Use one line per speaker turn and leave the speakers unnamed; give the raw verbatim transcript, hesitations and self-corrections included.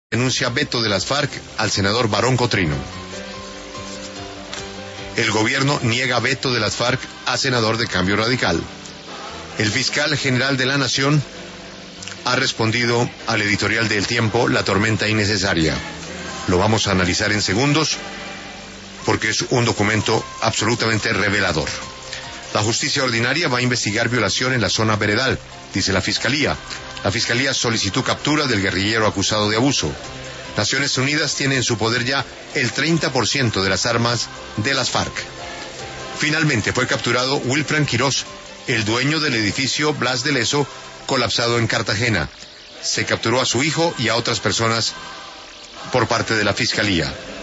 denuncia veto de las FARC al senador Barón Cotrino. El gobierno niega veto de las FARC a senador de Cambio Radical. El fiscal general de la Nación ha respondido al editorial de El Tiempo, La tormenta innecesaria. Lo vamos a analizar en segundos porque es un documento absolutamente revelador. La justicia ordinaria va a investigar violación en la zona veredal, dice la Fiscalía. La Fiscalía solicitó captura del guerrillero acusado de abuso. Naciones Unidas tiene en su poder ya el treinta por ciento de las armas de las FARC. Finalmente fue capturado Wilfran Quirós, el dueño del edificio Blas de Lezo, colapsado en Cartagena. Se capturó a su hijo y a otras personas por parte de la Fiscalía.